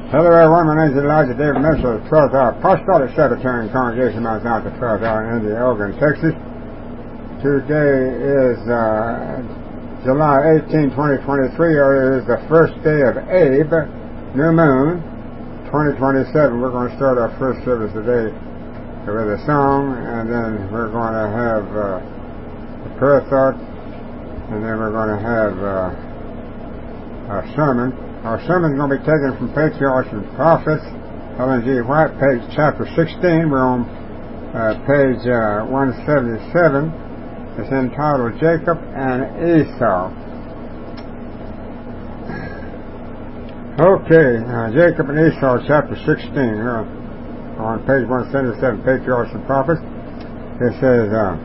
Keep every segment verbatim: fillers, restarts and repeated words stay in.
Hello everyone, my name is Elijah David, minister of the twelfth Hour Apostolic Sabbatarian Congregation, Mount Zion, the twelfth Hour in the Elgin, Texas. Today is uh, July eighteenth, twenty twenty-three, or it is the first day of Abe, New Moon, twenty twenty-seven. We're going to start our first service today with a song, and then we're going to have uh, a prayer thought, and then we're going to have uh, our sermon. Our sermon is going to be taken from Patriarchs and Prophets, Ellen G. White, page chapter sixteen. We're on uh, page uh, one seventy-seven. It's entitled Jacob and Esau. Okay, uh, Jacob and Esau, chapter sixteen. We're on page one seventy-seven, Patriarchs and Prophets. It says, uh,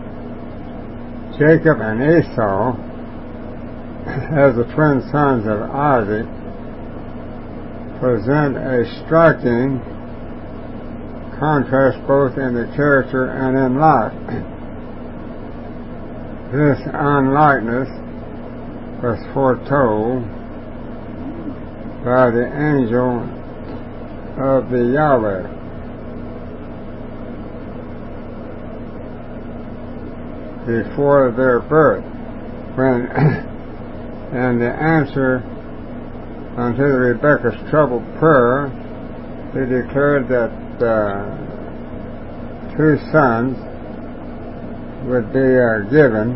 Jacob and Esau, as the twin sons of Isaac, present a striking contrast both in the character and in life. This unlikeness was foretold by the angel of the Yahweh. Before their birth, when and the answer unto Rebekah's troubled prayer, he declared that uh, two sons would be uh, given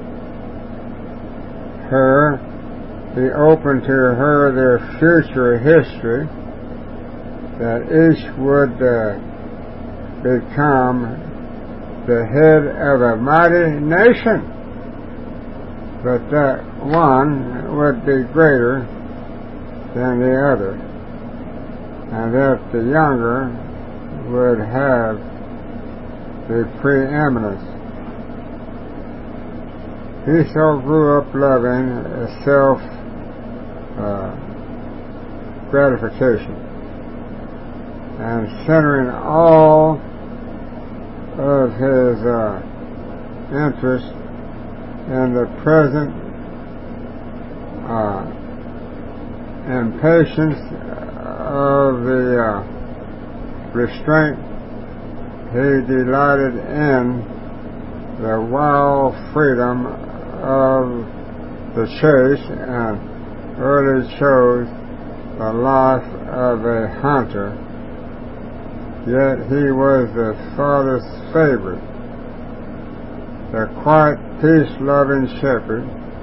her. He opened to her their future history, that each would uh, become the head of a mighty nation, but that one would be greater than the other, and that the younger would have the preeminence. Esau grew up loving self uh, gratification and centering all of his uh, interests in the present, uh, impatience of the uh, restraint. He delighted in the wild freedom of the chase and early chose the life of a hunter. Yet he was the father's favorite. The quiet, peace-loving shepherd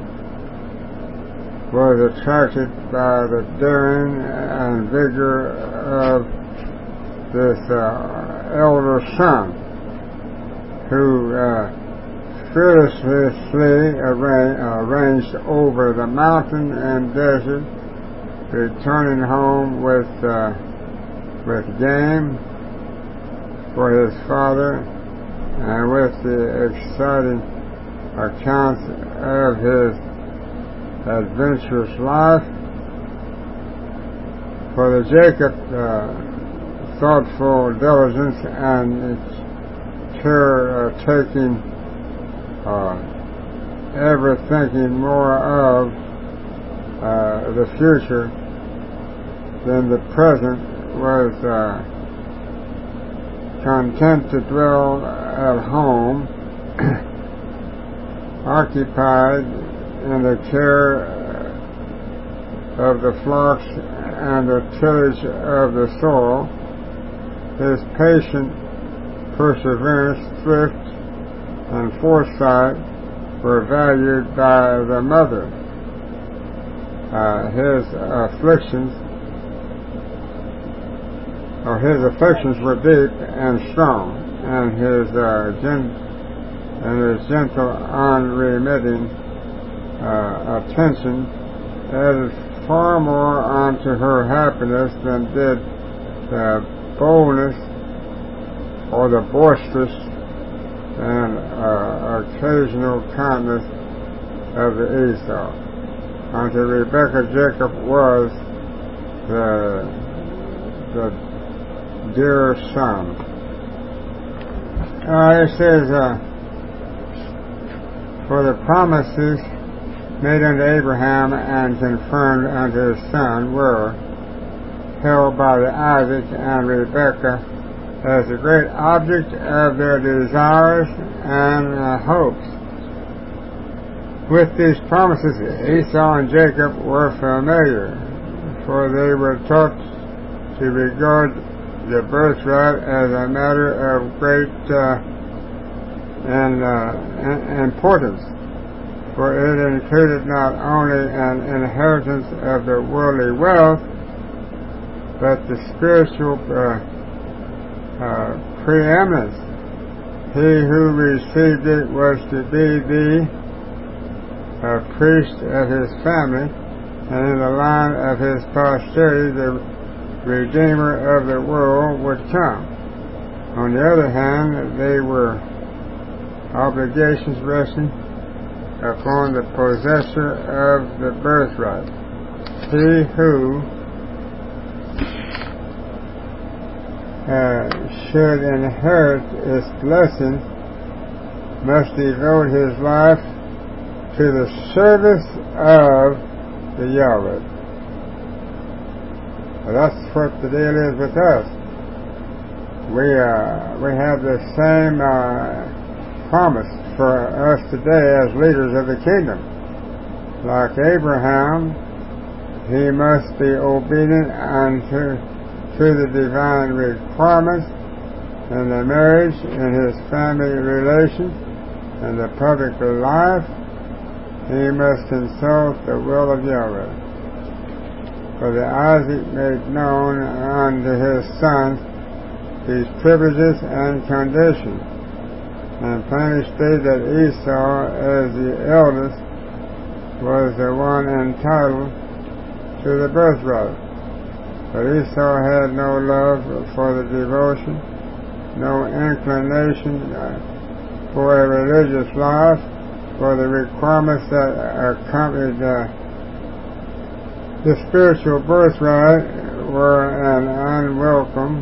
was attracted by the daring and vigor of this uh, elder son, who uh, fearlessly arra- uh, ranged over the mountain and desert, returning home with uh, with game for his father, and with the exciting accounts of his adventurous life. For the Jacob uh, thoughtful diligence and care uh, taking, uh, ever thinking more of uh, the future than the present, was uh, content to dwell at home, occupied in the care of the flocks and the tillage of the soil. His patient perseverance, thrift, and foresight were valued by the mother. Uh, his afflictions, or his affections were deep and strong, and his uh, gen- and his gentle, unremitting uh, attention added far more unto her happiness than did the boldness or the boisterous and uh, occasional kindness of the Esau. Unto Rebekah, Jacob was the the dear son. Uh, it says, uh, for the promises made unto Abraham and confirmed unto his son were held by the Isaac and Rebekah as the great object of their desires and uh, hopes. With these promises, Esau and Jacob were familiar, for they were taught to regard the birthright as a matter of great uh, and, uh, importance, for it included not only an inheritance of the worldly wealth, but the spiritual uh, uh, preeminence. He who received it was to be the uh, priest of his family, and in the line of his posterity the Redeemer of the world would come. On the other hand, they were obligations resting upon the possessor of the birthright. He who uh, should inherit its blessings must devote his life to the service of the Yahweh. Well, that's what the deal is with us. We uh, we have the same uh, promise for us today as leaders of the kingdom. Like Abraham, he must be obedient unto to the divine requirements in the marriage, in his family relations, in the public life. He must consult the will of Yahweh. For the Isaac made known unto his sons these privileges and conditions, and plainly stated that Esau, as the eldest, was the one entitled to the birthright. But Esau had no love for the devotion, no inclination for a religious life, for the requirements that accompanied uh, the spiritual birthright were an unwelcome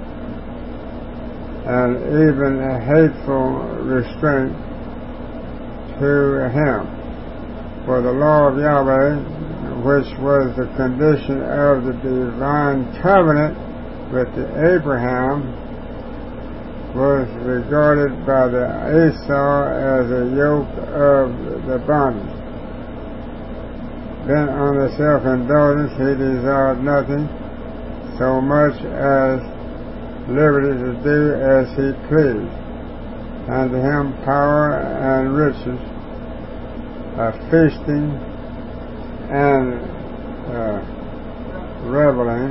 and even a hateful restraint to him. For the law of Yahweh, which was the condition of the divine covenant with the Abraham, was regarded by the Esau as a yoke of the bondage. Bent on the self-indulgence, he desired nothing so much as liberty to do as he pleased, and to him power and riches, uh, feasting and uh, reveling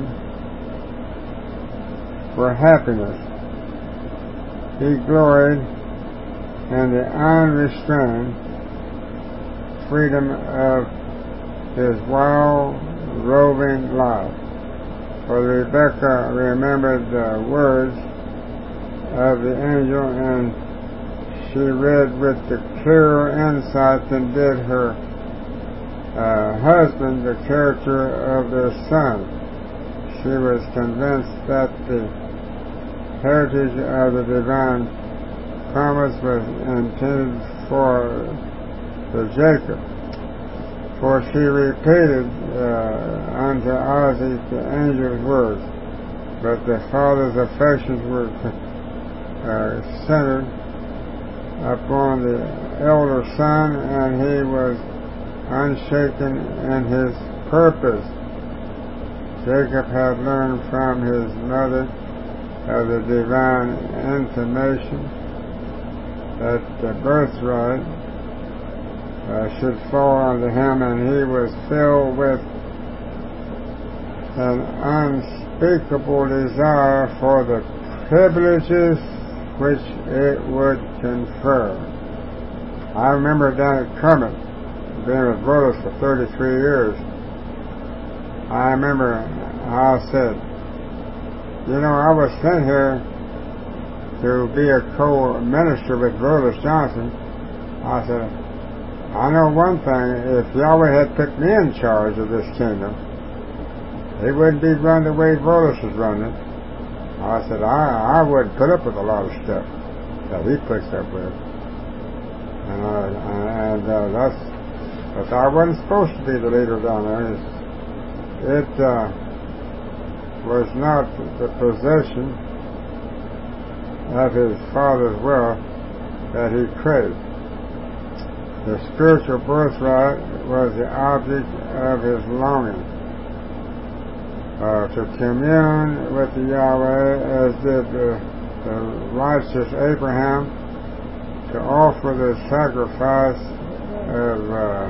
were happiness. He gloried in the unrestrained freedom of his wild, roving life. For Rebekah remembered the words of the angel, and she read with the clearer insight than did her uh, husband the character of their son. She was convinced that the heritage of the divine promise was intended for the Jacob. For she repeated uh, unto Isaac the angel's words, but the father's affections were uh, centered upon the elder son, and he was unshaken in his purpose. Jacob had learned from his mother of the divine intimation that the birthright uh, should fall unto him, and he was filled with an unspeakable desire for the privileges which it would confer. I remember down at Kermit, being with Rhodes for thirty-three years, I remember I said, you know, I was sent here to be a co-minister with Rhodes Johnson. I said, I know one thing, if Yahweh had put me in charge of this kingdom, it wouldn't be run the way Rhodes was running it. I said, I, I wouldn't put up with a lot of stuff that he puts up with. And, uh, and uh, that's, but I wasn't supposed to be the leader down there. It, uh, was not the possession of his father's wealth that he craved. The spiritual birthright was the object of his longing. Uh, to commune with the Yahweh as did the, the righteous Abraham, to offer the sacrifice of uh,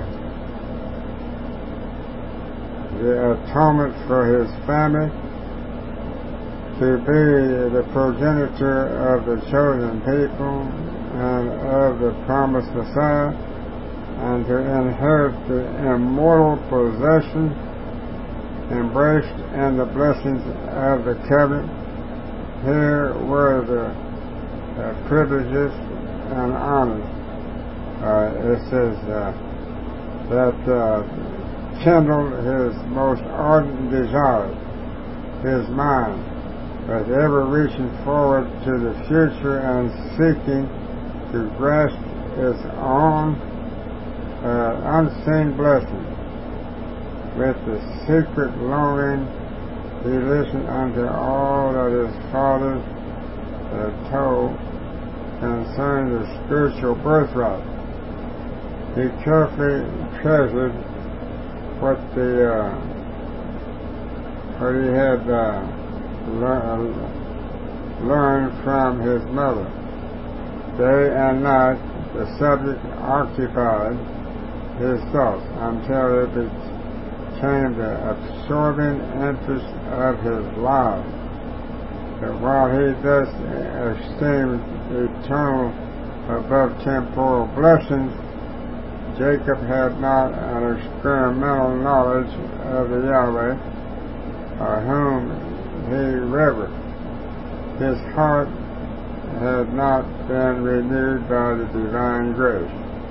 the atonement for his family, to be the progenitor of the chosen people and of the promised Messiah, and to inherit the immortal possession embraced in the blessings of the covenant. Here were the uh, privileges and honors. Uh, it says uh, that uh, kindled his most ardent desires, his mind was ever reaching forward to the future and seeking to grasp its own uh, unseen blessings. With the secret longing, he listened unto all that his fathers had told concerning the spiritual birthright. He carefully treasured what the uh, what he had uh, lear- learned from his mother. Day and night, the subject occupied his thoughts until it became the absorbing interest of his life. But while he thus esteemed eternal above temporal blessings, Jacob had not an experimental knowledge of the Yahweh, uh, whom he revered. His heart had not been renewed by the divine grace.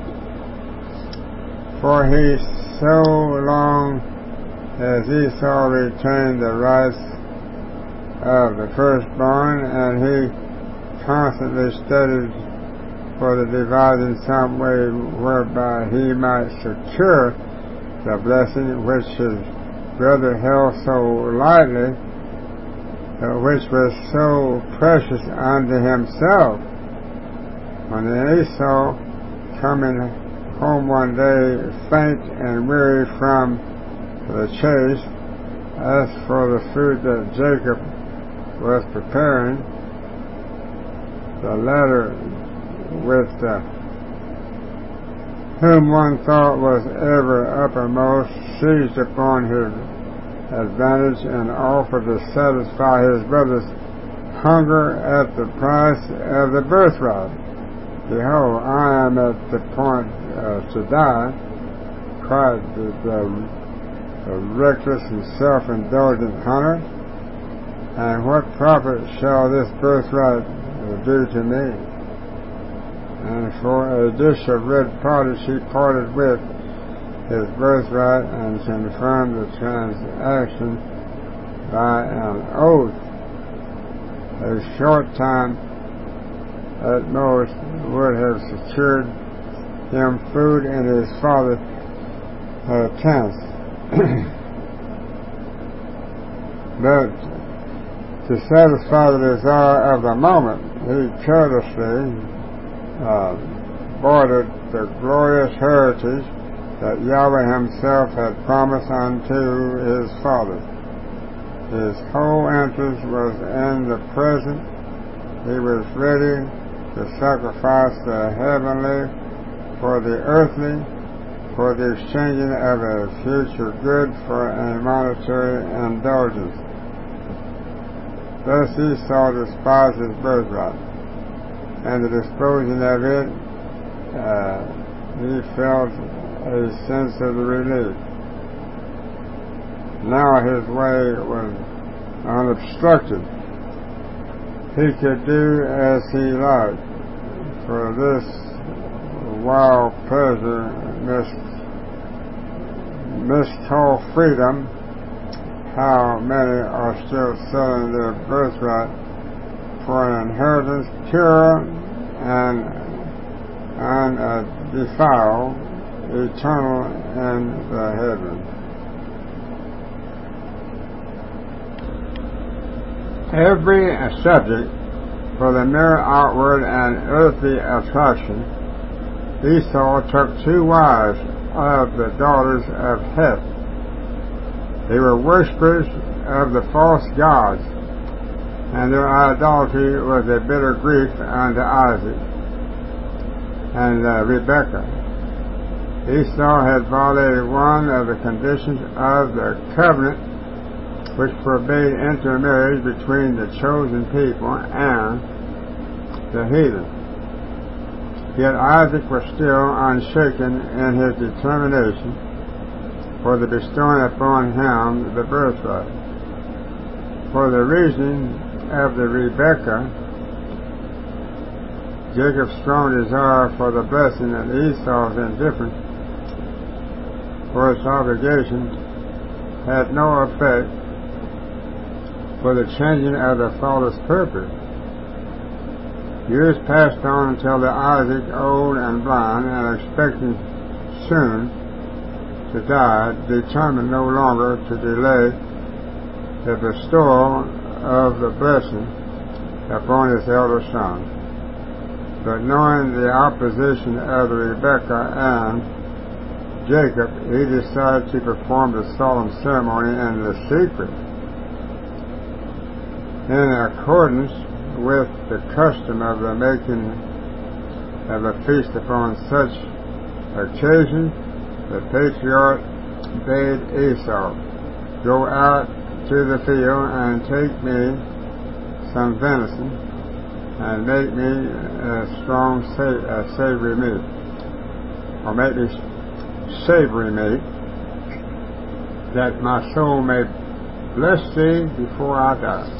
For he so long as Esau retained the rights of the firstborn, and he constantly studied for the devising some way whereby he might secure the blessing which his brother held so lightly, uh, which was so precious unto himself. When Esau, coming home one day faint and weary from the chase, asked for the food that Jacob was preparing, the latter, with uh, whom one thought was ever uppermost, seized upon his advantage and offered to satisfy his brother's hunger at the price of the birthright. Behold, I am at the point uh, to die, cried the, the, the reckless and self-indulgent hunter, and what profit shall this birthright uh, do to me? And for a dish of red pottage he parted with his birthright and confirmed the transaction by an oath. A short time at most would have secured him food in his father's uh, tent. But to satisfy the desire of the moment, he carelessly Uh, bordered the glorious heritage that Yahweh himself had promised unto his father. His whole interest was in the present. He was ready to sacrifice the heavenly for the earthly, for the exchanging of a future good for a monetary indulgence. Thus Esau despised his birthright, and the disposing of it, uh, he felt a sense of relief. Now his way was unobstructed. He could do as he liked, for this wild pleasure, miscalled freedom. How many are still selling their birthright for an inheritance pure and undefiled, eternal in the heavens. every subject for the mere outward and earthly attraction, Esau took two wives of the daughters of Heth. They were worshippers of the false gods, and their idolatry was a bitter grief unto Isaac and uh, Rebekah. Esau had violated one of the conditions of the covenant which forbade intermarriage between the chosen people and the heathen. Yet Isaac was still unshaken in his determination for the bestowing upon him the birthright. For the reason of the Rebekah, Jacob's strong desire for the blessing and Esau's indifference for its obligation had no effect for the changing of the father's purpose. Years passed on until the Isaac, old and blind and expecting soon to die, determined no longer to delay the bestowal of the blessing upon his elder son. But knowing the opposition of Rebekah and Jacob, he decided to perform the solemn ceremony in the secret. In accordance with the custom of the making of a feast upon such occasion, the patriarch bade Esau, "Go out to the field and take me some venison and make me a strong sa- a savory meat, or make me savory meat, that my soul may bless thee before I die."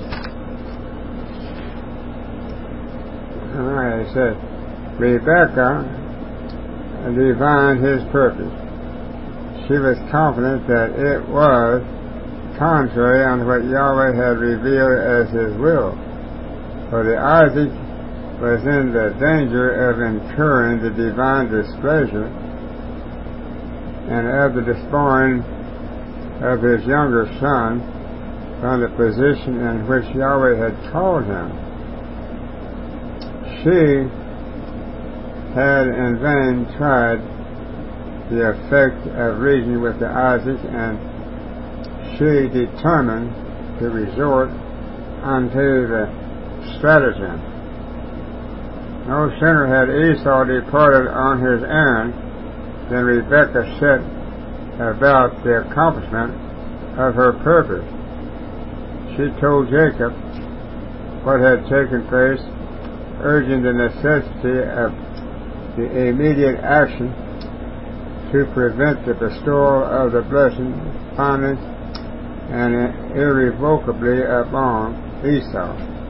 Alright, it says, Rebekah divined his purpose. She was confident that it was contrary unto what Yahweh had revealed as his will. For the Isaac was in the danger of incurring the divine displeasure and of the despoiling of his younger son from the position in which Yahweh had called him. She had in vain tried the effect of reasoning with the Isaac, and she determined to resort unto the stratagem. No sooner had Esau departed on his errand than Rebekah set about the accomplishment of her purpose. She told Jacob what had taken place, urging the necessity of the immediate action to prevent the bestowal of the blessing finally and irrevocably upon Esau.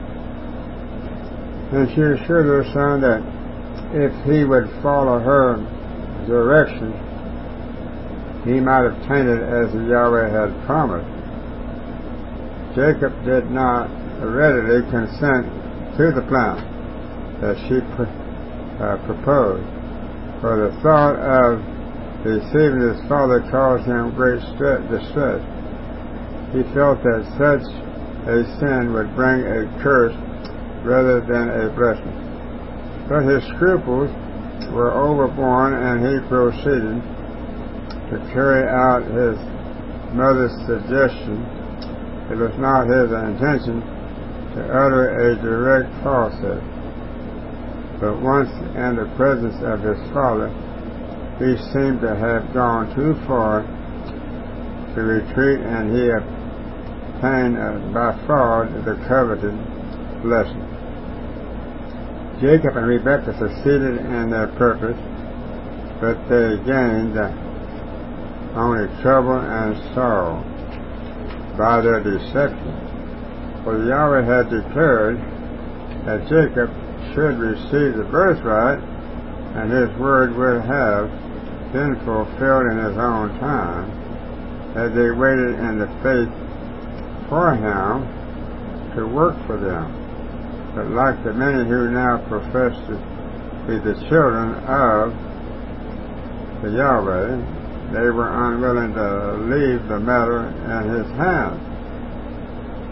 And she assured her son that if he would follow her direction, he might obtain it as Yahweh had promised. Jacob did not readily consent to the plan that she pr- uh, proposed, for the thought of deceiving his father caused him great stress, distress. He felt that such a sin would bring a curse rather than a blessing. But his scruples were overborne, and he proceeded to carry out his mother's suggestion. It was not his intention to utter a direct falsehood, but once in the presence of his father, he seemed to have gone too far to retreat, and he obtained uh, by fraud the coveted blessing. Jacob and Rebekah succeeded in their purpose, but they gained uh, only trouble and sorrow by their deception. For Yahweh had declared that Jacob should receive the birthright, and his word would have been fulfilled in his own time, as they waited in the faith for him to work for them. But like the many who now profess to be the children of the Yahweh, they were unwilling to leave the matter in his hands.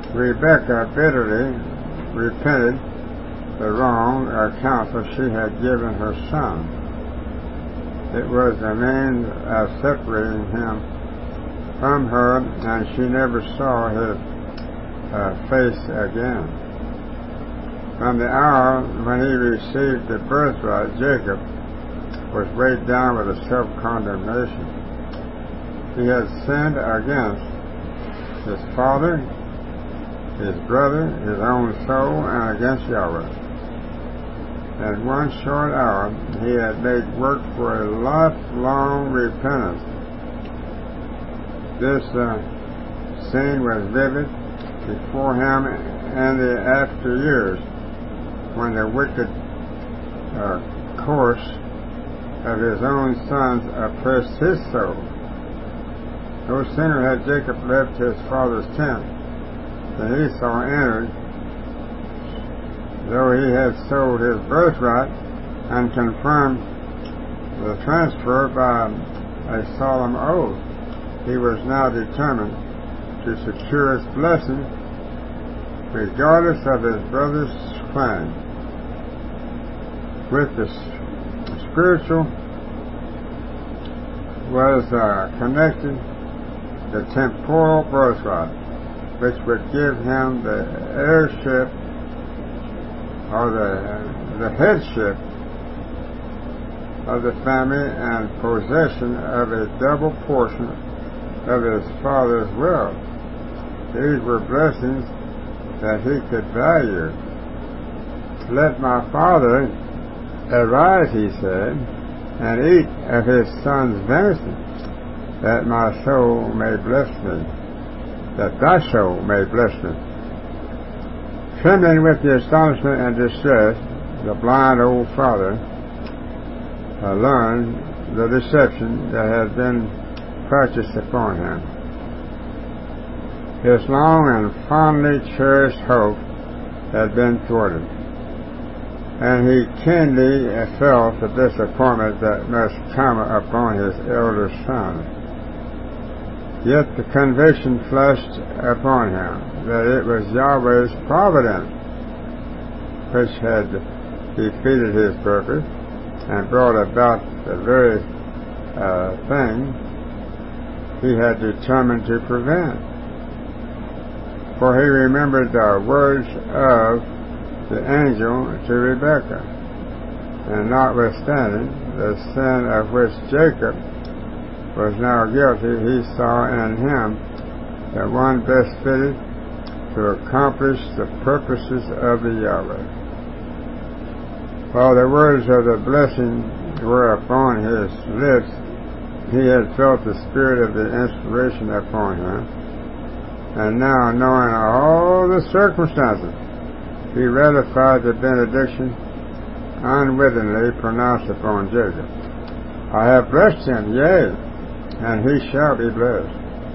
Rebekah bitterly repented the wrong or counsel she had given her son. It was a means of separating him from her, and she never saw his uh, face again. From the hour when he received the birthright, Jacob was weighed down with a self-condemnation. He had sinned against his father, his brother, his own soul, and against Yahweh. In one short hour, he had made work for a lifelong repentance. This uh, scene was vivid before him in the after years, when the wicked uh, course of his own sons oppressed his soul. No sooner had Jacob left his father's tent than Esau entered, though he had sold his birthright and confirmed the transfer by a solemn oath. He was now determined to secure his blessing regardless of his brother's claim. With the spiritual was uh, connected the temporal birthright, which would give him the heirship or the, the headship of the family and possession of a double portion of his father's wealth. These were blessings that he could value. Let my father arise, he said, and eat of his son's venison, that my soul may bless me, that thy soul may bless me. Trembling with the astonishment and distress, the blind old father uh, learned the deception that had been practiced upon him. His long and fondly cherished hope had been thwarted, and he keenly felt the disappointment that must come upon his elder son. Yet the conviction flashed upon him that it was Yahweh's providence which had defeated his purpose and brought about the very uh, thing he had determined to prevent. For he remembered the words of the angel to Rebekah, and notwithstanding the sin of which Jacob was now guilty, he saw in him the one best fitted to accomplish the purposes of the Yahweh. While the words of the blessing were upon his lips, he had felt the spirit of the inspiration upon him, and now, knowing all the circumstances, he ratified the benediction unwittingly pronounced upon Jacob. I have blessed him, yea, and he shall be blessed.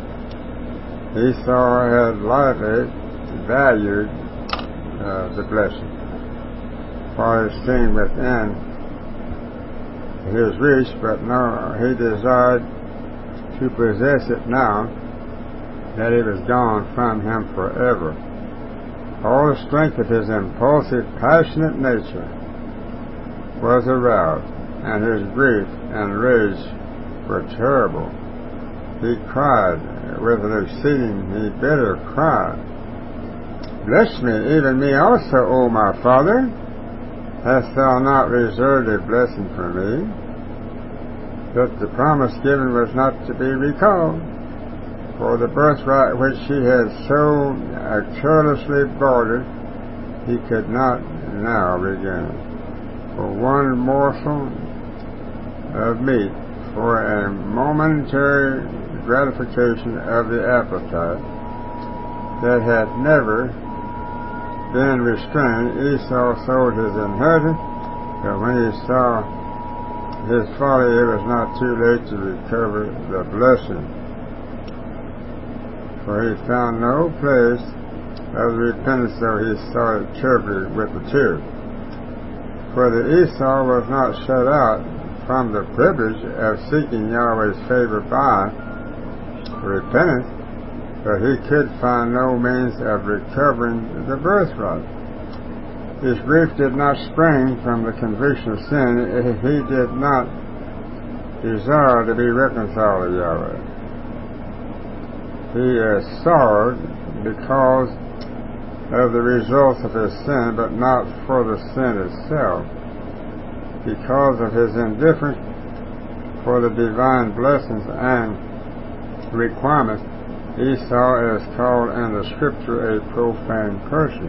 Esau had lightly valued uh, the blessing, for it seemed within his reach, but no, he desired to possess it now that it was gone from him forever. All the strength of his impulsive, passionate nature was aroused, and his grief and rage were terrible. He cried with an exceedingly bitter cry, Bless me, even me also, O my father. Hast thou not reserved a blessing for me? But the promise given was not to be recalled, for the birthright which he had so uh, carelessly bartered, he could not now regain. For one morsel of meat, for a momentary gratification of the appetite that had never been restrained, Esau sold his inheritance, but when he saw his folly, it was not too late to recover the blessing. For he found no place of repentance, though he saw it cheerfully with the tears. For the Esau was not shut out from the privilege of seeking Yahweh's favor by repentance, but he could find no means of recovering the birthright. His grief did not spring from the conviction of sin. He did not desire to be reconciled to Yahweh. He is sorrowed because of the results of his sin, but not for the sin itself. Because of his indifference for the divine blessings and requirements, Esau is called in the scripture a profane person.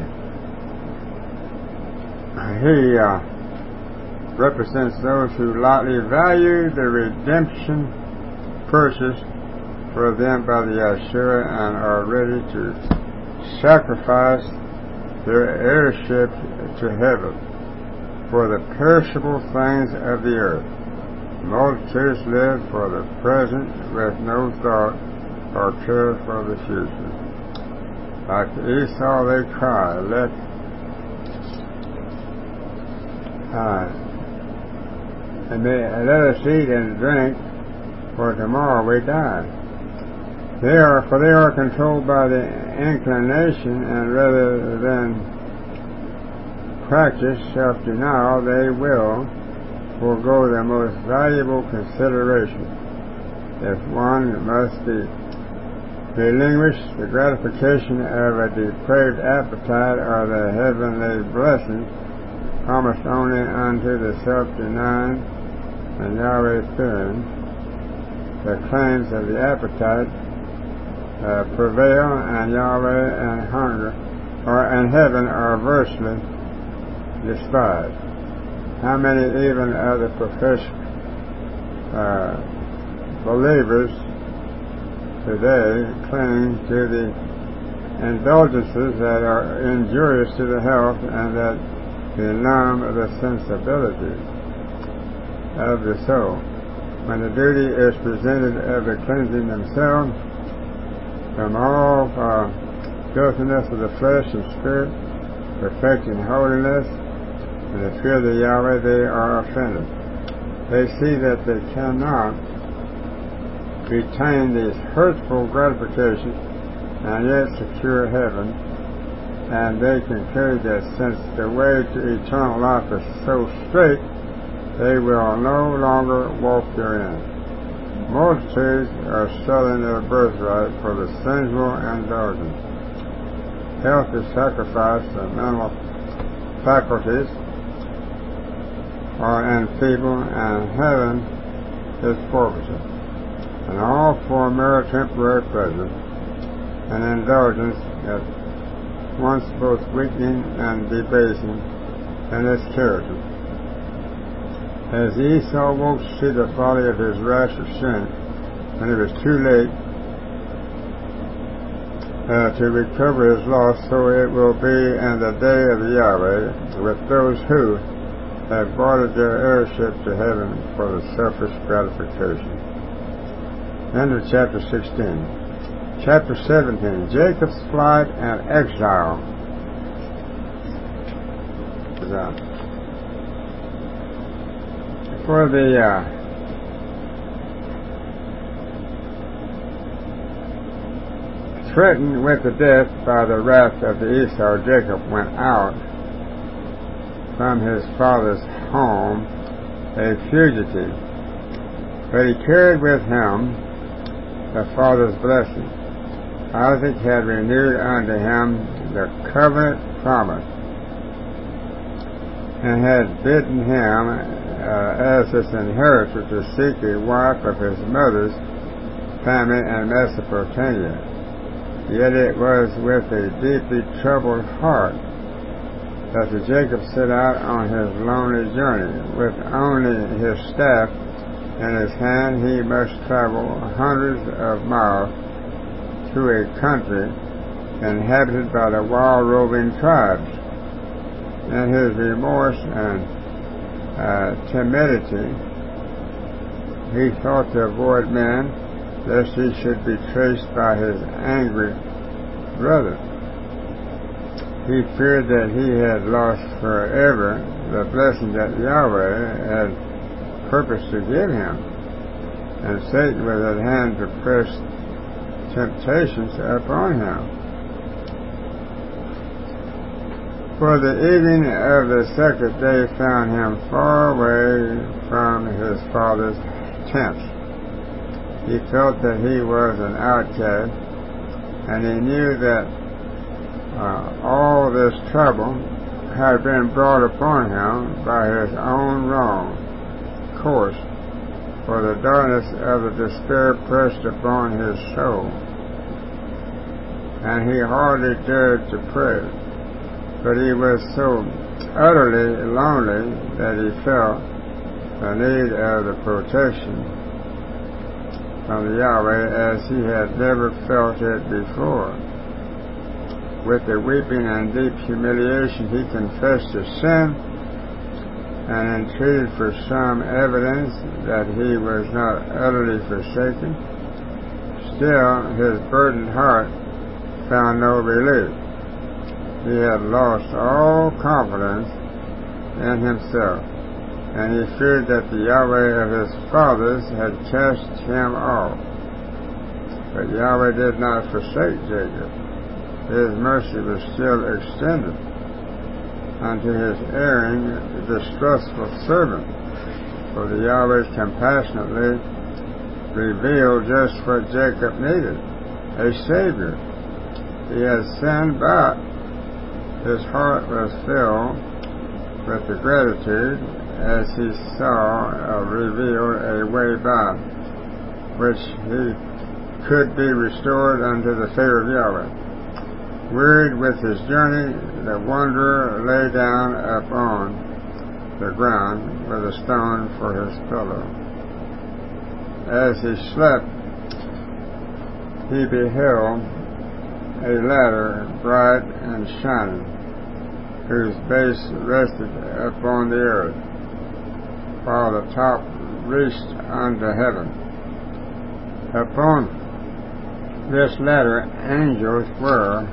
He uh, represents those who lightly value the redemption purchased for them by the Asherah and are ready to sacrifice their heirship to heaven for the perishable things of the earth. Multitudes live for the present with no thought or care for the future. Like Esau they cry, let uh, and they, let us eat and drink, for tomorrow we die. They are, for they are controlled by the inclination, and rather than practice self-denial, they will forego the most valuable consideration. If one must be relinquish the gratification of a depraved appetite or the heavenly blessing promised only unto the self-denying and Yahweh-fearing, the claims of the appetite Uh, prevail, and Yahweh and hunger or and heaven are virtually despised. How many even of the professed uh, believers today cling to the indulgences that are injurious to the health and that benumb the sensibilities of the soul, when the duty is presented of the cleansing themselves from all uh, filthiness of the flesh and spirit, perfecting holiness, and the fear of the Yahweh, they are offended. They see that they cannot retain these hurtful gratifications and yet secure heaven, and they conclude that since the way to eternal life is so straight, they will no longer walk therein. Multitudes are selling their birthright for the sensual indulgence. Health is sacrificed, the mental faculties are enfeebled, and heaven is forfeited. And all for mere temporary pleasure and indulgence at once both weakening and debasing in its character. As Esau woke to see the folly of his rash of sin, when it was too late uh, to recover his loss, so it will be in the day of Yahweh with those who have bartered their heirship to heaven for the selfish gratification. End of chapter sixteen. Chapter seventeen. Jacob's flight and exile. For the uh, threatened with the death by the wrath of the Esau, Jacob went out from his father's home a fugitive, but he carried with him the father's blessing. Isaac had renewed unto him the covenant promise, and had bidden him Uh, as his inheritor to seek a wife of his mother's family in Mesopotamia. Yet it was with a deeply troubled heart that the Jacob set out on his lonely journey. With only his staff in his hand, he must travel hundreds of miles through a country inhabited by the wild roving tribes. And his remorse and Uh, timidity, he thought to avoid men, lest he should be traced by his angry brother. He feared that he had lost forever the blessing that Yahweh had purposed to give him, and Satan was at hand to press temptations upon him. For the evening of the second day found him far away from his father's tent. He felt that he was an outcast, and he knew that uh, all this trouble had been brought upon him by his own wrong course, for the darkness of the despair pressed upon his soul, and he hardly dared to pray. But he was so utterly lonely that he felt the need of the protection from the Yahweh as he had never felt it before. With a weeping and deep humiliation he confessed his sin and entreated for some evidence that he was not utterly forsaken. Still, his burdened heart found no relief. He had lost all confidence in himself, and he feared that the Yahweh of his fathers had cast him off. But Yahweh did not forsake Jacob. His mercy was still extended unto his erring, distrustful servant, for the Yahweh compassionately revealed just what Jacob needed, a Savior. He had sinned, but his heart was filled with the gratitude as he saw uh, revealed a way by which he could be restored unto the favor of Yahweh. Wearied with his journey, the wanderer lay down upon the ground with a stone for his pillow. As he slept, he beheld a ladder bright and shining, whose base rested upon the earth, while the top reached unto heaven. Upon this ladder angels were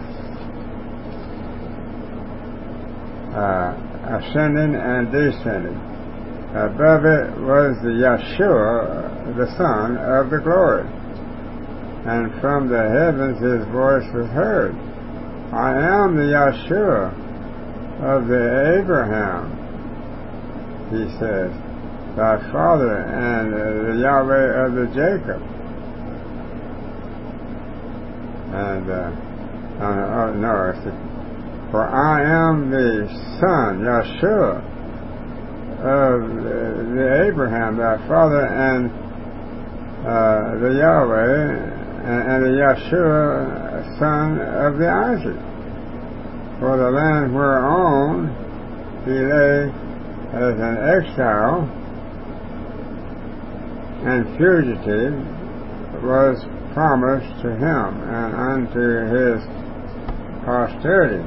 uh, ascending and descending. Above it was the Yeshua, the Son of the Glory, and from the heavens his voice was heard, I am the Yeshua of the Abraham, he says, thy father, and the Yahweh of the Jacob. And, uh, oh, no, it's the, for I am the Son, Yeshua, of the, the Abraham, thy father, and uh, the Yahweh, and, and the Yeshua, son of the Isaac. For the land whereon he lay as an exile and fugitive was promised to him and unto his posterity,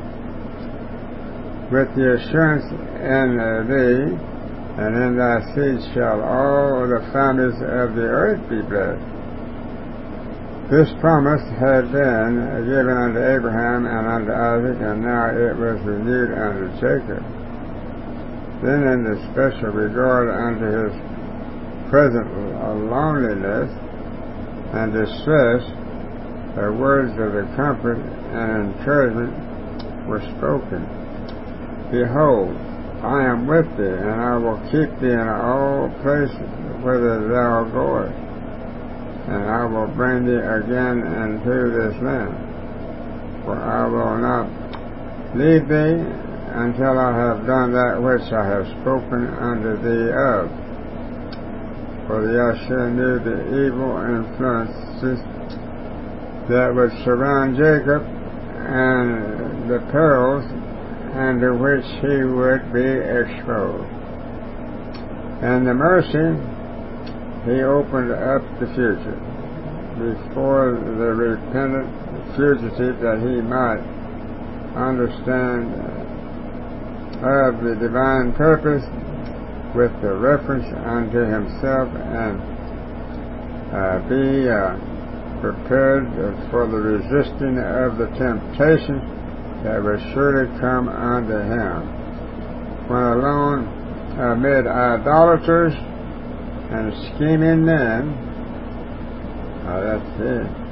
with the assurance in thee and in thy seed shall all the families of the earth be blessed. This promise had been given unto Abraham and unto Isaac, and now it was renewed unto Jacob. Then in the special regard unto his present loneliness and distress, the words of the comfort and encouragement were spoken. Behold, I am with thee, and I will keep thee in all places whither thou goest, and I will bring thee again into this land. For I will not leave thee until I have done that which I have spoken unto thee of. For the Yahshua knew the evil influences that would surround Jacob and the perils under which he would be exposed. And the mercy, he opened up the future before the repentant fugitive, that he might understand of the divine purpose with the reference unto himself, and uh, be uh, prepared for the resisting of the temptation that would surely come unto him. When alone amid idolaters and scheming men, oh, that's it,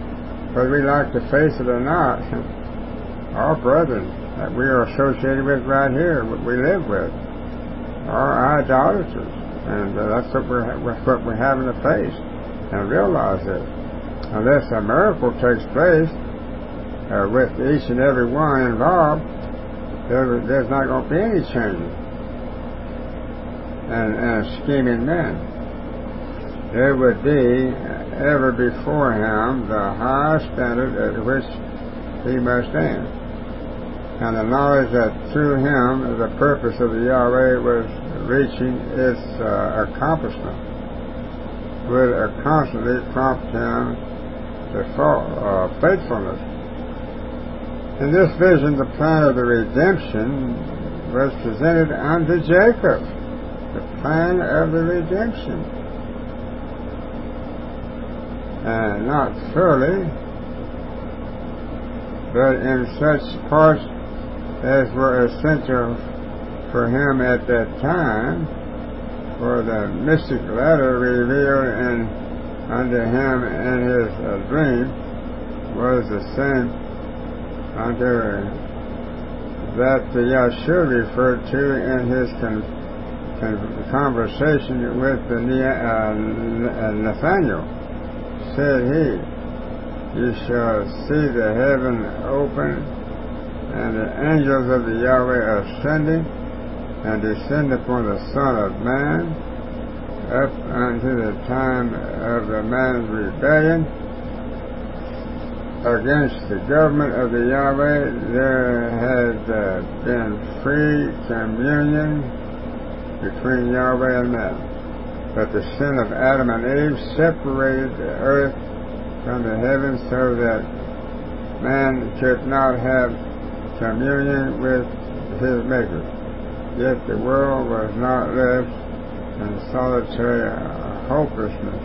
whether we like to face it or not, our brethren that we are associated with right here, what we live with, are idolaters. And uh, that's what we're, what we're having to face and realize this. Unless a miracle takes place uh, with each and every one involved, there, there's not going to be any change. And, and scheming men. There would be ever before him the high standard at which he must aim. And the knowledge that through him the purpose of the Yahweh was reaching its uh, accomplishment would uh, constantly prompt him to uh, faithfulness. In this vision, the plan of the redemption was presented unto Jacob. The plan of the redemption. And not fully, but in such parts as were essential for him at that time, for the mystic letter revealed in, unto him in his uh, dream was the same unto that the Yahshua referred to in his con, con, conversation with the uh, Nathaniel. Said he, you shall see the heaven open and the angels of the Yahweh ascending and descend upon the Son of Man up unto the time of the man's rebellion against the government of the Yahweh. There had uh, been free communion between Yahweh and man, but the sin of Adam and Eve separated the earth from the heavens so that man could not have communion with his Maker. Yet the world was not left in solitary hopelessness.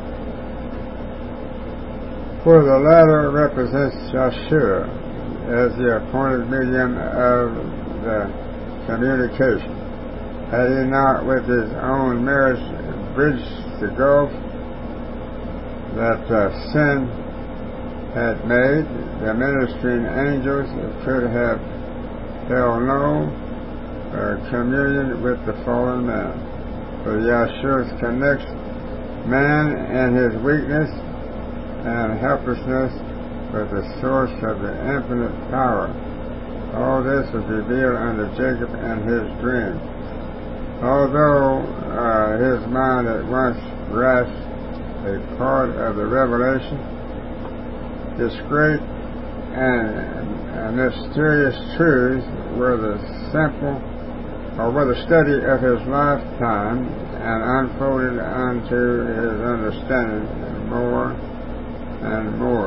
For the latter represents Yahshua as the appointed medium of the communication. Had he not with his own merits bridged the gulf that uh, sin had made, the ministering angels could have held no uh, communion with the fallen man. For Yahshua connects man and his weakness and helplessness with the source of the infinite power. All this was revealed unto Jacob in his dream. Although uh, his mind at once grasped a part of the revelation, this great and, and mysterious truths were the simple, or were the study of his lifetime, and unfolded unto his understanding more and more.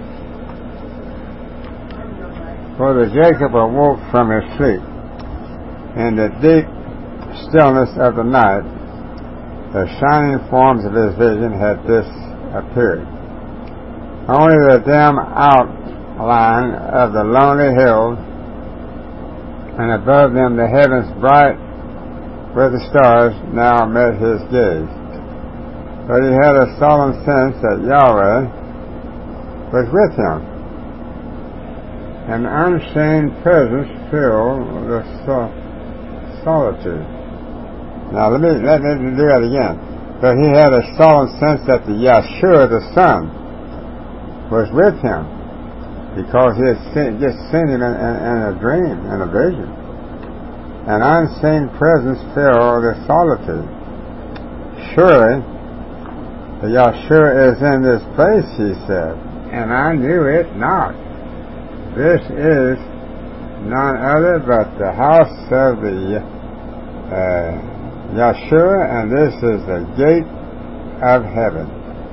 For the Jacob awoke from his sleep. In the deep stillness of the night, the shining forms of his vision had disappeared. Only the dim outline of the lonely hills, and above them the heavens bright with the stars, now met his gaze. But he had a solemn sense that Yahweh was with him. An unseen presence filled the sol- solitude. Now let me, let me do that again. But he had a solemn sense that the Yahshua, the Son, was with him, because he had seen, just seen him in, in, in a dream, in a vision. An unseen presence filled the solitude. Surely, the Yahshua is in this place, he said, and I knew it not. This is none other but the house of the uh, Yahshua, and this is the gate of heaven.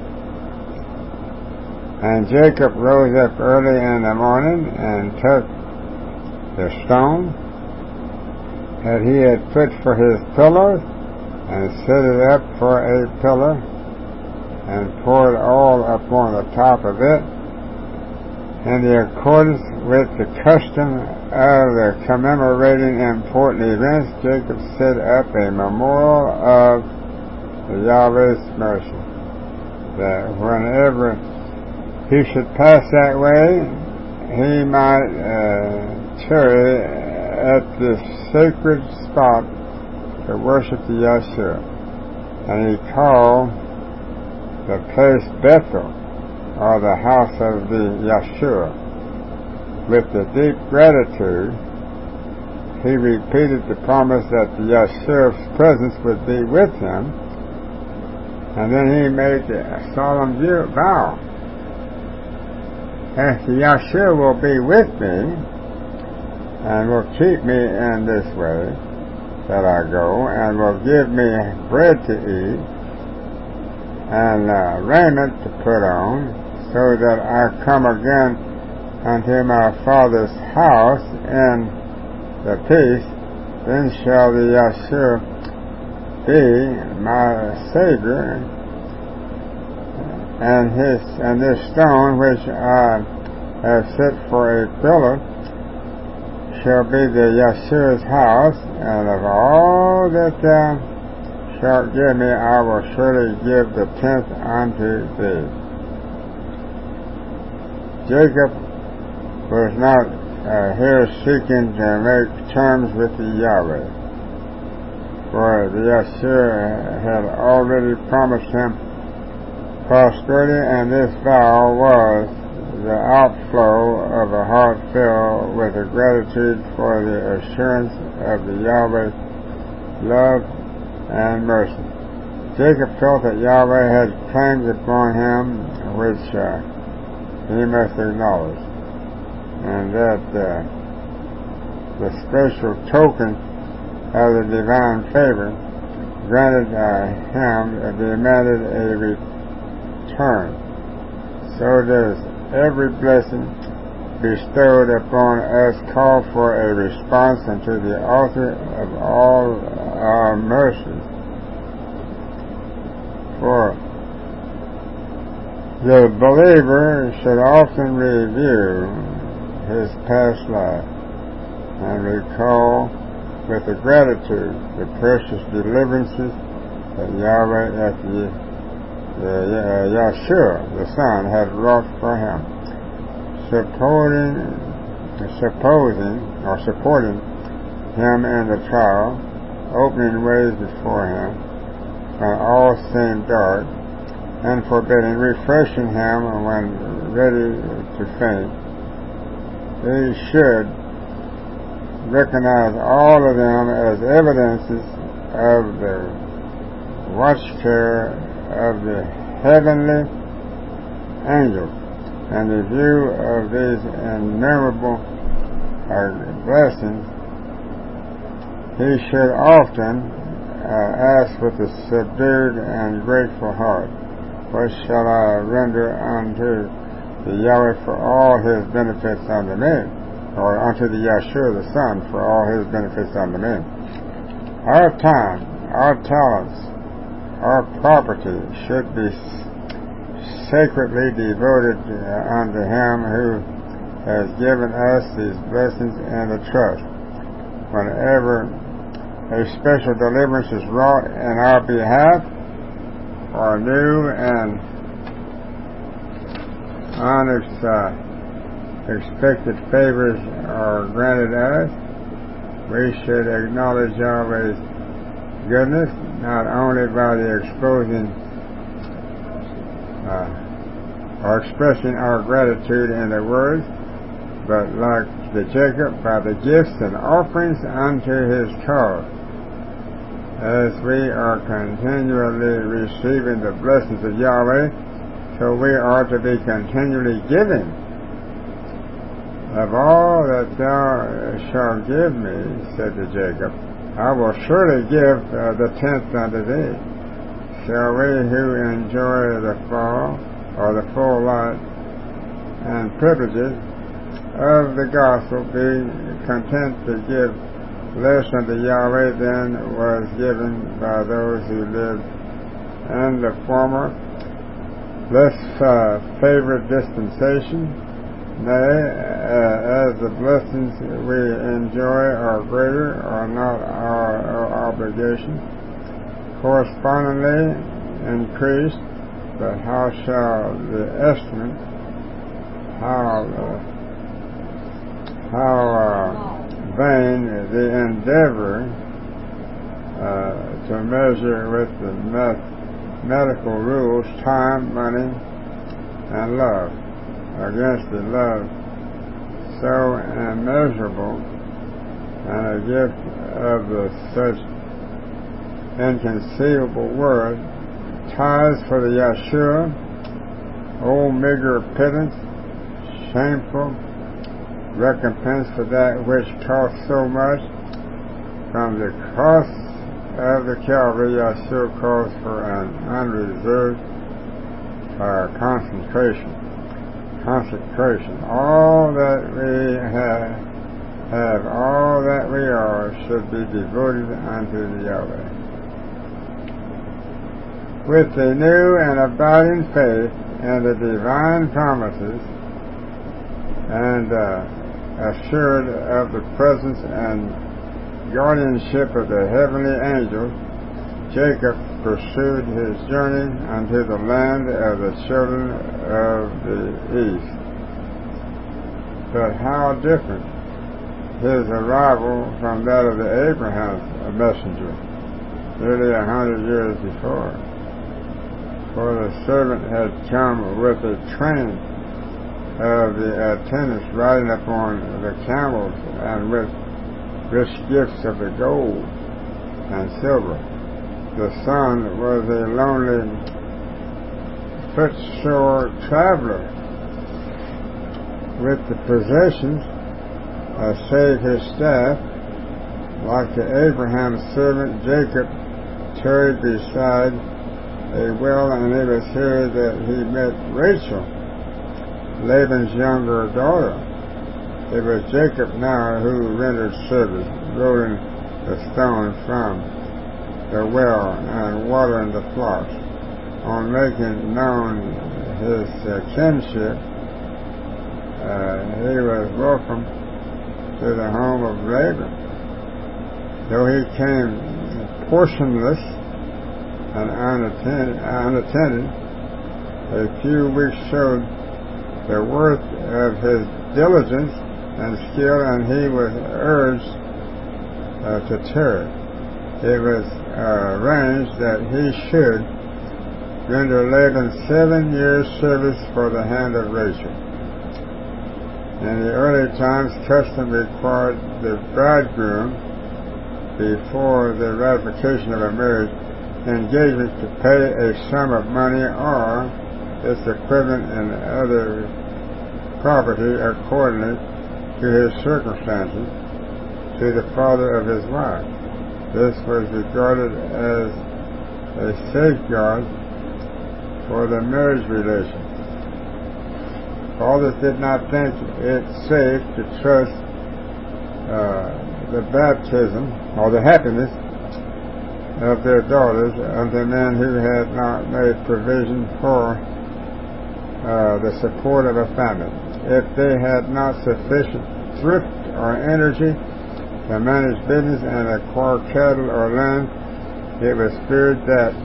And Jacob rose up early in the morning and took the stone that he had put for his pillows and set it up for a pillar and poured oil upon the top of it. In the accordance with the custom of the commemorating important events, Jacob set up a memorial of the Yahweh's mercy, that whenever he should pass that way, he might uh, tarry at the sacred spot to worship the Yahshua. And he called the place Bethel, or the house of the Yahshua. With the deep gratitude, he repeated the promise that the Yahshua's presence would be with him, and then he made a solemn vow. If the Yahshua will be with me and will keep me in this way that I go, and will give me bread to eat and uh, raiment to put on, so that I come again unto my Father's house in the peace, then shall the Yahshua be my Savior, and his and this stone which I have set for a pillar shall be the Yahshua's house, and of all that thou shalt give me, I will surely give the tenth unto thee. Jacob was not uh, here seeking to make terms with the Yahweh, for the Yahshua had already promised him prosperity, and this vow was the outflow of a heart filled with a gratitude for the assurance of the Yahweh's love and mercy. Jacob felt that Yahweh had claims upon him which uh, he must acknowledge, and that uh, the special token of the divine favor granted uh, him demanded a return. So does every blessing bestowed upon us call for a response unto the author of all our mercies. For the believer should often review his past life and recall with a gratitude the precious deliverances that Yahweh, that the, the uh, Yahshua, the Son, had wrought for him, supporting, supposing or supporting him in the trial, opening ways before him when all seemed dark, and forbidding, refreshing him when ready to faint. He should recognize all of them as evidences of the watch care of the heavenly angels, and the view of these innumerable blessings. He should often uh, ask with a subdued and grateful heart, what shall I render unto the Yahweh for all his benefits unto me, or unto the Yahshua the Son for all his benefits unto me. Our time, our talents, our property should be sacredly devoted uh, unto him who has given us these blessings and the trust. Whenever a special deliverance is wrought in our behalf, or new and unexpected favors are granted us, we should acknowledge Yahweh's goodness, not only by the exposing uh, or expressing our gratitude in the words, but like the Jacob, by the gifts and offerings unto his cause. As we are continually receiving the blessings of Yahweh, so we are to be continually giving. Of all that thou shalt give me, said to Jacob, I will surely give uh, the tenth unto thee. Shall we who enjoy the fall, or the full light and privileges of the gospel, be content to give less unto Yahweh than was given by those who lived in the former less uh, favored dispensation? Nay, uh, as the blessings we enjoy are greater, are not our, our obligations correspondingly increased, but how shall the estimate how uh, how uh, vain the endeavor uh, to measure with the mathematical rules time, money, and love against the love so immeasurable and a gift of the such inconceivable word. Tithes for the Yeshua, old meager pittance, shameful recompense for that which cost so much. From the cross of the Calvary, Yeshua calls for an unreserved uh, concentration. Consecration. All that we have, have, all that we are, should be devoted unto the Yahweh. With the new and abiding faith and the divine promises, and uh, assured of the presence and guardianship of the heavenly angels, Jacob pursued his journey unto the land of the children of the east. But how different his arrival from that of the Abraham's messenger, nearly a hundred years before. For the servant had come with a train of the attendants riding upon the camels, and with rich gifts of the gold and silver. The son was a lonely, footsore traveler with the possessions uh, save his staff. Like the Abraham's servant, Jacob tarried beside a well, and it was here that he met Rachel, Laban's younger daughter. It was Jacob now who rendered service, rolling the stone from the well and watering the flocks. On making known his uh, kinship, uh, he was welcome to the home of Laban. Though he came portionless and unattended, unattended, a few weeks showed the worth of his diligence and skill, and he was urged uh, to tarry. It was uh, arranged that he should render Laban seven years' service for the hand of Rachel. In the early times, custom required the bridegroom, before the ratification of a marriage engagement, to pay a sum of money or its equivalent in other property accordingly to his circumstances to the father of his wife. This was regarded as a safeguard for the marriage relation. Fathers did not think it safe to trust uh, the baptism or the happiness of their daughters unto men who had not made provision for uh, the support of a family. If they had not sufficient thrift or energy to manage business and acquire cattle or land, it was feared that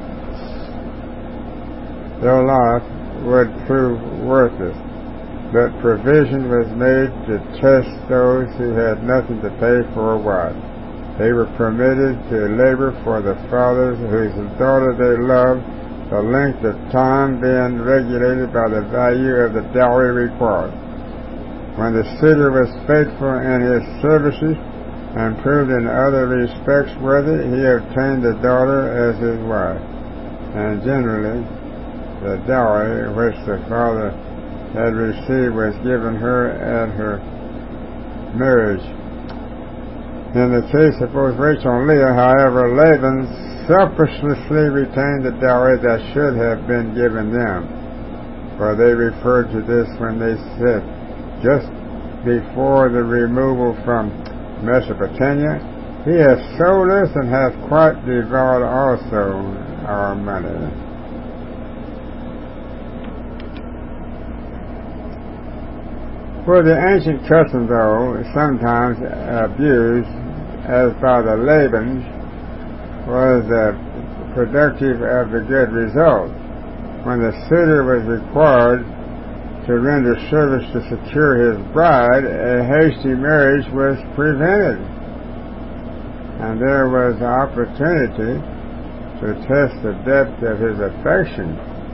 their life would prove worthless. But provision was made to test those who had nothing to pay for a wife. They were permitted to labor for the fathers whose daughter they loved, the length of time being regulated by the value of the dowry required. When the suitor was faithful in his services and proved in other respects worthy, he obtained the daughter as his wife, and generally the dowry which the father had received was given her at her marriage. In the case of both Rachel and Leah, however, Laban selfishly retained the dowry that should have been given them, for they referred to this when they said, just before the removal from Mesopotamia, he hath sold us and hath quite devoured also our money. For the ancient custom, though sometimes abused, as by the Labans, was uh, productive of the good result. When the suitor was required to render service to secure his bride, a hasty marriage was prevented, and there was opportunity to test the depth of his affection,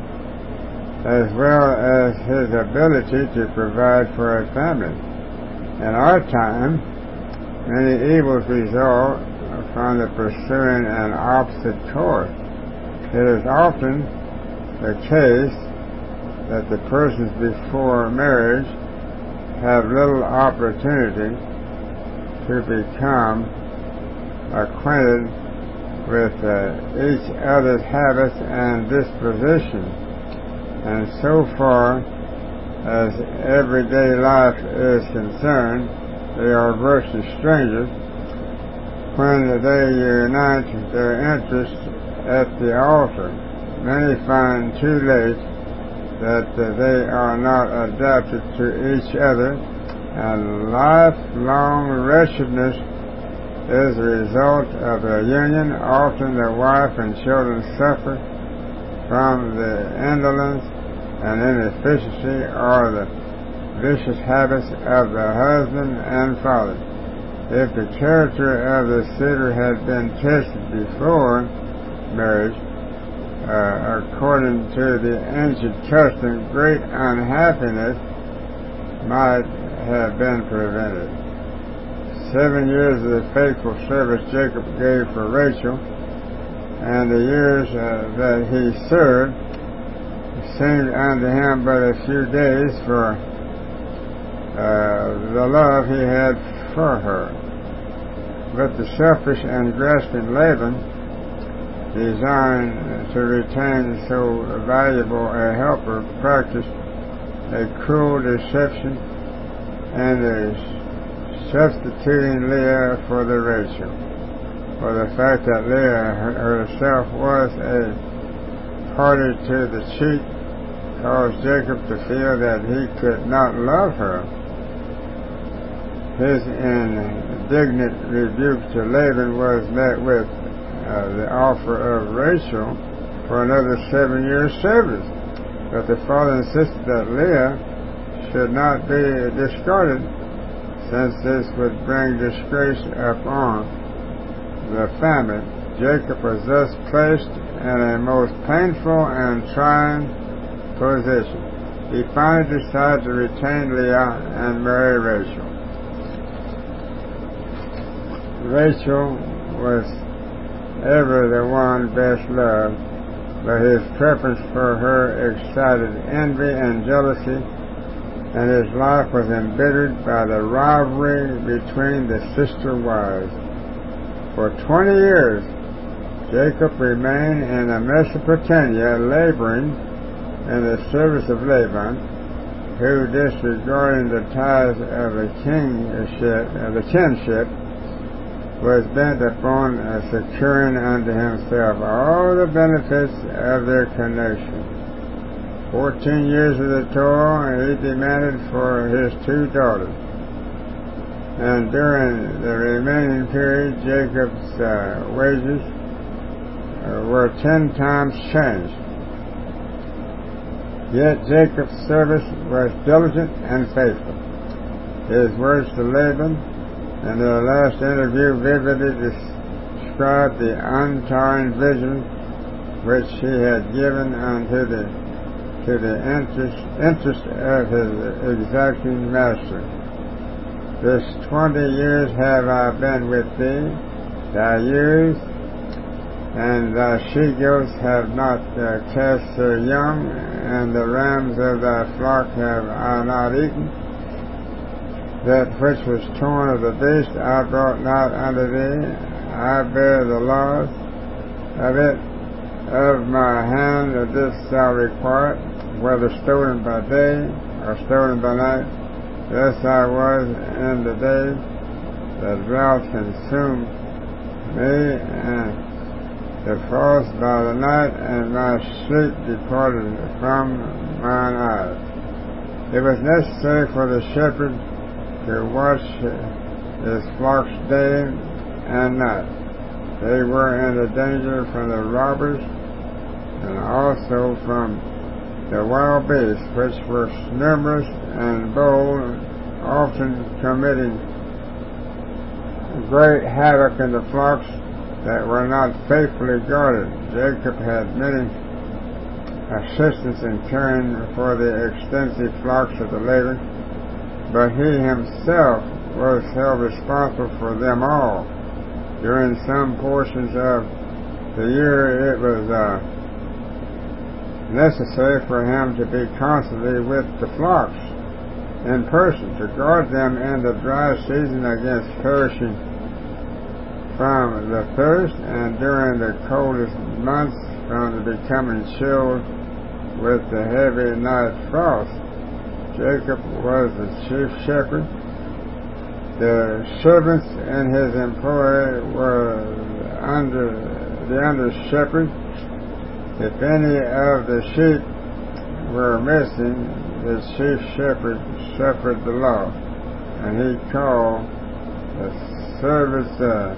as well as his ability to provide for a family. In our time, many evils result from the pursuing an opposite course. It is often the case that the persons before marriage have little opportunity to become acquainted with uh, each other's habits and disposition, and so far as everyday life is concerned, they are virtually strangers when they unite their interests at the altar. Many find too late that uh, they are not adapted to each other, and lifelong wretchedness is a result of a union. Often the wife and children suffer from the indolence and inefficiency or the vicious habits of the husband and father. If the character of the suitor had been tested before marriage, Uh, according to the ancient custom, great unhappiness might have been prevented. Seven years of the faithful service Jacob gave for Rachel, and the years uh, that he served seemed unto him but a few days for uh, the love he had for her. But the selfish and grasping Laban, designed to retain so valuable a helper, practiced a cruel deception and is substituting Leah for the Rachel. For the fact that Leah herself was a party to the cheat caused Jacob to feel that he could not love her. His indignant rebuke to Laban was met with Uh, the offer of Rachel for another seven years' service. But the father insisted that Leah should not be discarded, since this would bring disgrace upon the family. Jacob was thus placed in a most painful and trying position. He finally decided to retain Leah and marry Rachel. Rachel was ever the one best loved, but his preference for her excited envy and jealousy, and his life was embittered by the rivalry between the sister wives. For twenty years, Jacob remained in Mesopotamia, laboring in the service of Laban, who, disregarding the ties of the kingship, of the kinship, was bent upon uh, securing unto himself all the benefits of their connection. Fourteen years of the toil he demanded for his two daughters, and during the remaining period Jacob's uh, wages uh, were ten times changed. Yet Jacob's service was diligent and faithful. His words to Laban in their last interview vividly described the untiring vision which he had given unto the to the interest, interest of his exacting master. This twenty years have I been with thee, thy ewes and thy she-goats have not uh, cast their young, and the rams of thy flock have I not eaten. That which was torn of the beast I brought not unto thee. I bear the loss of it of my hand, that this thou require, whether stolen by day or stolen by night. Thus I was in the days that drought consumed me, and the frost by the night, and my sleep departed from mine eyes. It was necessary for the shepherd to watch his flocks day and night. They were in the danger from the robbers, and also from the wild beasts, which were numerous and bold, often committing great havoc in the flocks that were not faithfully guarded. Jacob had many assistants in caring for the extensive flocks of the Laban, but he himself was held responsible for them all. During some portions of the year, it was uh, necessary for him to be constantly with the flocks in person, to guard them in the dry season against perishing from the thirst, and during the coldest months from the becoming chilled with the heavy night frost. Jacob was the chief shepherd. The servants and his employer were under the under shepherd. If any of the sheep were missing, the chief shepherd suffered the loss, and he called the servants uh,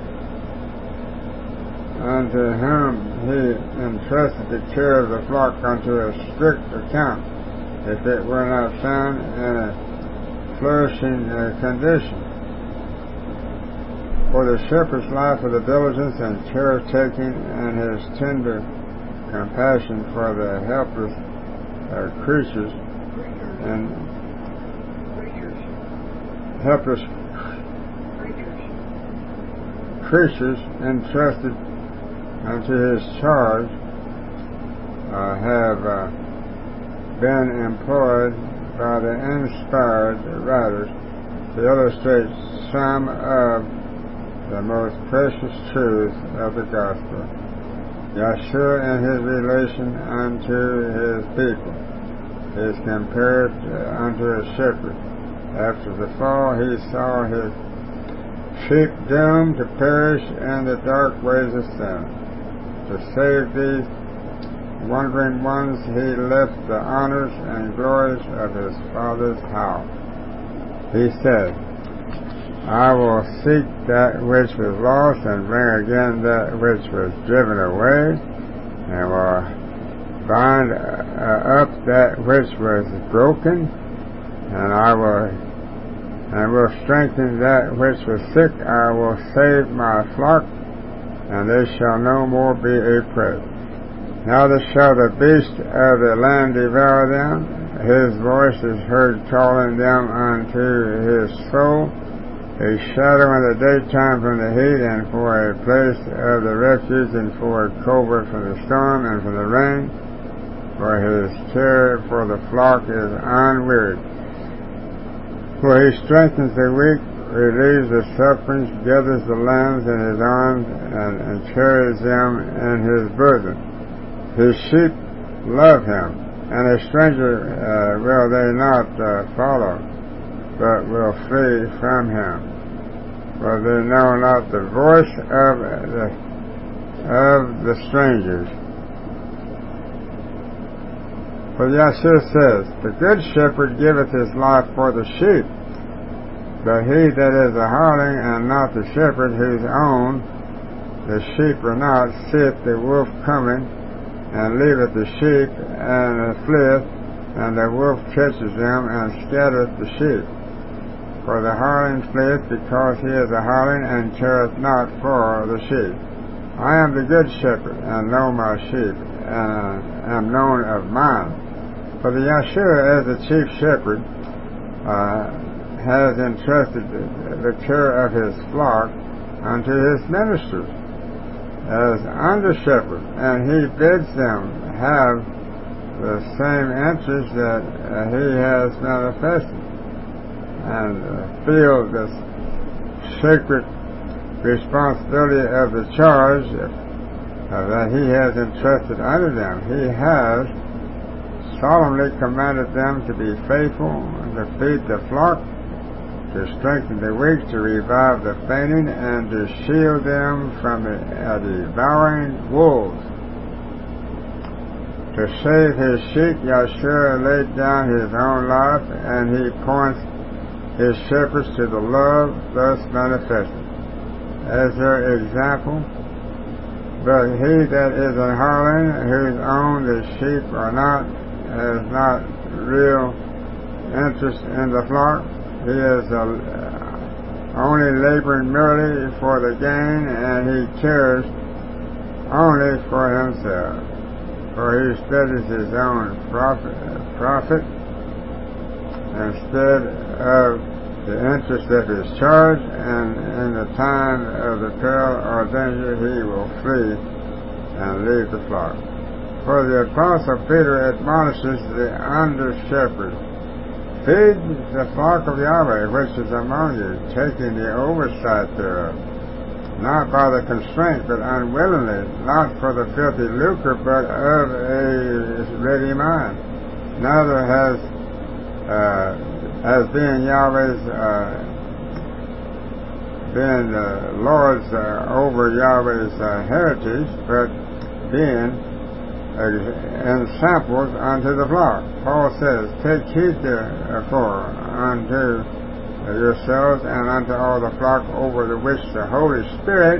unto whom he entrusted the care of the flock unto a strict account, if it were not found in a flourishing uh, condition. For the shepherd's life of the diligence and care-taking, and his tender compassion for the helpless uh, creatures and helpless creatures entrusted unto his charge uh, have uh, been employed by the inspired writers to illustrate some of the most precious truths of the gospel. Yeshua in his relation unto his people is compared unto a shepherd. After the fall, he saw his sheep doomed to perish in the dark ways of sin. To save these wandering ones, he left the honors and glories of his Father's house. He said, I will seek that which was lost and bring again that which was driven away, and will bind uh, up that which was broken, and I will and will strengthen that which was sick. I will save my flock, and they shall no more be oppressed. Neither shall the beast of the land devour them. His voice is heard calling them unto his soul, a shadow in the daytime from the heat, and for a place of the refuge, and for a covert from the storm and from the rain. For his care for the flock is unwearied. For he strengthens the weak, relieves the sufferings, gathers the lambs in his arms, and, and carries them in his bosom. His sheep love him, and a stranger uh, will they not uh, follow, but will flee from him. For they know not the voice of the, of the strangers. For Yeshua says, the good shepherd giveth his life for the sheep. But he that is a hireling, and not the shepherd, whose own the sheep are not, seeth the wolf coming, and leaveth the sheep, and fleeth, and the wolf catches them, and scattereth the sheep. For the hireling fleeth, because he is a hireling, and careth not for the sheep. I am the good shepherd, and know my sheep, and am known of mine. For the Yeshua, as the chief shepherd, uh, has entrusted the care of his flock unto his ministers as under shepherd, and he bids them have the same interest that uh, he has manifested, and uh, feel the sacred responsibility of the charge uh, that he has entrusted unto them. He has solemnly commanded them to be faithful, to feed the flock, to strengthen the weak, to revive the fainting, and to shield them from the uh, devouring wolves. To save his sheep, Yeshua laid down his own life, and he points his shepherds to the love thus manifested as their example. But he that is a hireling, whose own the sheep are not, has not real interest in the flock. He is uh, only laboring merely for the gain, and he cares only for himself. For he studies his own profit, profit instead of the interest of his charge, and in the time of the peril or danger he will flee and leave the flock. For the Apostle Peter admonishes the under-shepherd, feed the flock of Yahweh which is among you, taking the oversight thereof, not by the constraint, but unwillingly, not for the filthy lucre, but of a ready mind. Neither has, uh, as being Yahweh's, uh, being uh, Lord's uh, over Yahweh's uh, heritage, but being ensamples unto the flock. Paul says, take heed therefore unto yourselves and unto all the flock over the which the Holy Spirit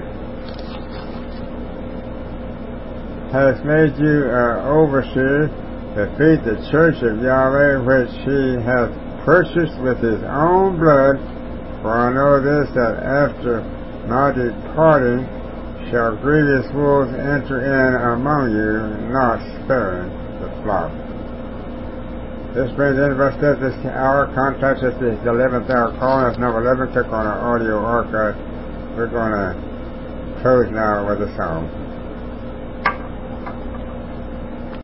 has made you uh, overseers to feed the church of Yahweh, which he hath purchased with his own blood. For I know this, that after my departing shall grievous wolves enter in among you, not sparing the flock. This brings the end of our study this hour. Contact us at the eleventh hour call. That's number eleven. Click on our audio archive. We're going to close now with a song.